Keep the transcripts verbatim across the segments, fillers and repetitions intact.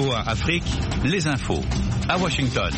O A Afrique, les infos. À Washington.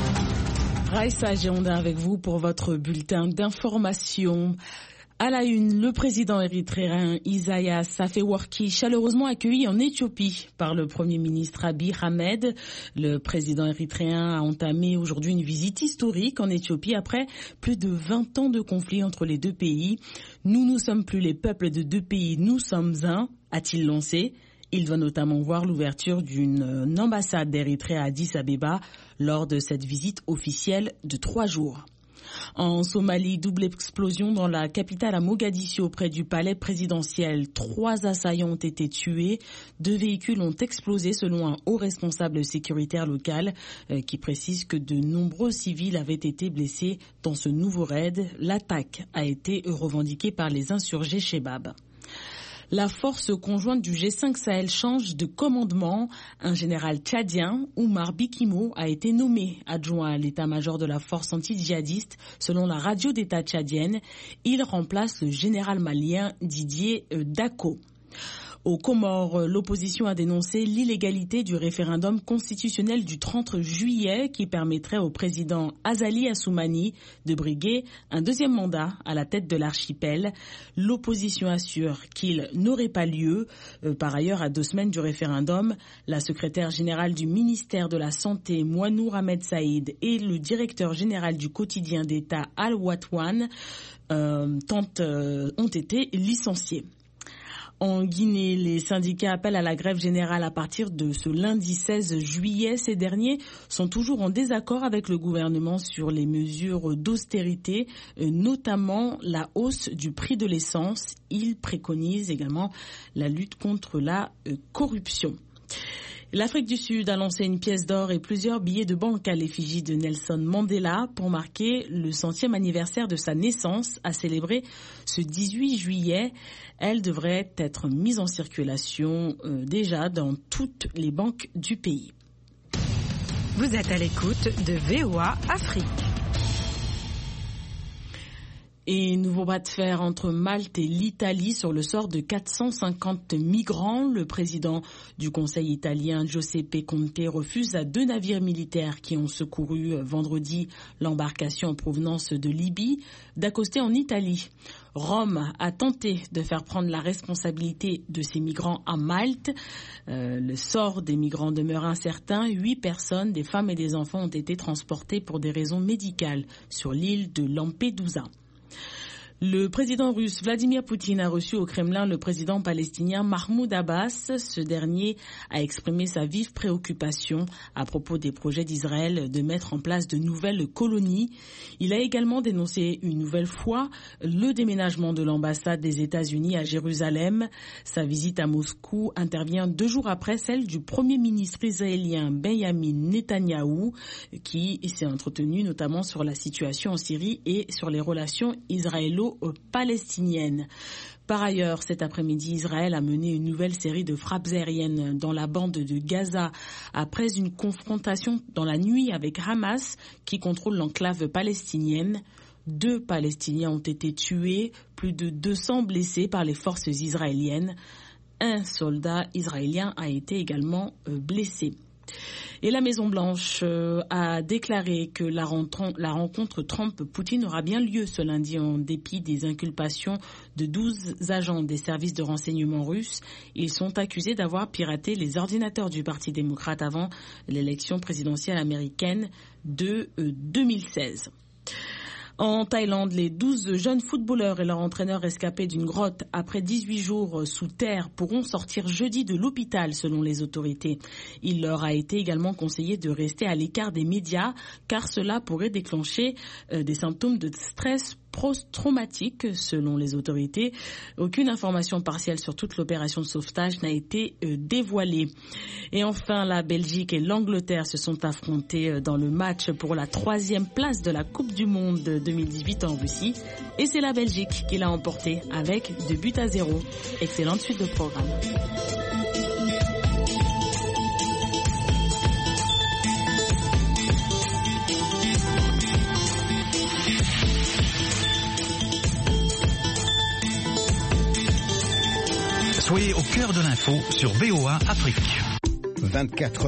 Raissa Géonda avec vous pour votre bulletin d'information. À la une, le président érythréen Isaias Afewerki, chaleureusement accueilli en Éthiopie par le Premier ministre Abiy Ahmed. Le président érythréen a entamé aujourd'hui une visite historique en Éthiopie après plus de vingt ans de conflit entre les deux pays. Nous ne sommes plus les peuples de deux pays, nous sommes un, a-t-il lancé. Il va notamment voir l'ouverture d'une ambassade d'Érythrée à Addis Abeba lors de cette visite officielle de trois jours. En Somalie, double explosion dans la capitale à Mogadiscio près du palais présidentiel. Trois assaillants ont été tués. Deux véhicules ont explosé selon un haut responsable sécuritaire local euh, qui précise que de nombreux civils avaient été blessés dans ce nouveau raid. L'attaque a été revendiquée par les insurgés Chebab. La force conjointe du G cinq Sahel change de commandement. Un général tchadien, Oumar Bikimo, a été nommé adjoint à l'état-major de la force anti-djihadiste selon la radio d'État tchadienne. Il remplace le général malien Didier Dako. Aux Comores, l'opposition a dénoncé l'illégalité du référendum constitutionnel du trente juillet qui permettrait au président Azali Assoumani de briguer un deuxième mandat à la tête de l'archipel. L'opposition assure qu'il n'aurait pas lieu. Par ailleurs, à deux semaines du référendum, la secrétaire générale du ministère de la Santé, Mouanour Ahmed Saïd, et le directeur général du quotidien d'État, Al-Watwan, euh, tentent, euh, ont été licenciés. En Guinée, les syndicats appellent à la grève générale à partir de ce lundi seize juillet. Ces derniers sont toujours en désaccord avec le gouvernement sur les mesures d'austérité, notamment la hausse du prix de l'essence. Ils préconisent également la lutte contre la corruption. L'Afrique du Sud a lancé une pièce d'or et plusieurs billets de banque à l'effigie de Nelson Mandela pour marquer le centième anniversaire de sa naissance à célébrer ce dix-huit juillet. Elle devrait être mise en circulation euh, déjà dans toutes les banques du pays. Vous êtes à l'écoute de V O A Afrique. Et nouveau bras de fer entre Malte et l'Italie sur le sort de quatre cent cinquante migrants. Le président du Conseil italien, Giuseppe Conte, refuse à deux navires militaires qui ont secouru vendredi l'embarcation en provenance de Libye d'accoster en Italie. Rome a tenté de faire prendre la responsabilité de ces migrants à Malte. Euh, le sort des migrants demeure incertain. Huit personnes, des femmes et des enfants, ont été transportées pour des raisons médicales sur l'île de Lampedusa. Le président russe Vladimir Poutine a reçu au Kremlin le président palestinien Mahmoud Abbas. Ce dernier a exprimé sa vive préoccupation à propos des projets d'Israël de mettre en place de nouvelles colonies. Il a également dénoncé une nouvelle fois le déménagement de l'ambassade des États-Unis à Jérusalem. Sa visite à Moscou intervient deux jours après celle du premier ministre israélien Benjamin Netanyahou, qui s'est entretenu notamment sur la situation en Syrie et sur les relations israélo-palestiniennes. Par ailleurs, cet après-midi, Israël a mené une nouvelle série de frappes aériennes dans la bande de Gaza après une confrontation dans la nuit avec Hamas qui contrôle l'enclave palestinienne. Deux Palestiniens ont été tués, plus de deux cents blessés par les forces israéliennes. Un soldat israélien a été également blessé. Et la Maison-Blanche euh, a déclaré que la, rentre- la rencontre Trump-Poutine aura bien lieu ce lundi en dépit des inculpations de douze agents des services de renseignement russes. Ils sont accusés d'avoir piraté les ordinateurs du Parti démocrate avant l'élection présidentielle américaine de euh, deux mille seize. En Thaïlande, les douze jeunes footballeurs et leur entraîneur rescapés d'une grotte après dix-huit jours sous terre pourront sortir jeudi de l'hôpital selon les autorités. Il leur a été également conseillé de rester à l'écart des médias car cela pourrait déclencher euh, des symptômes de stress post-traumatique selon les autorités. Aucune information partielle sur toute l'opération de sauvetage n'a été euh, dévoilée. Et enfin, la Belgique et l'Angleterre se sont affrontés dans le match pour la troisième place de la Coupe du Monde deux mille dix-huit en Russie. Et c'est la Belgique qui l'a emporté avec deux buts à zéro. Excellente suite de programme. Soyez au cœur de l'info sur V O A Afrique. vingt-quatre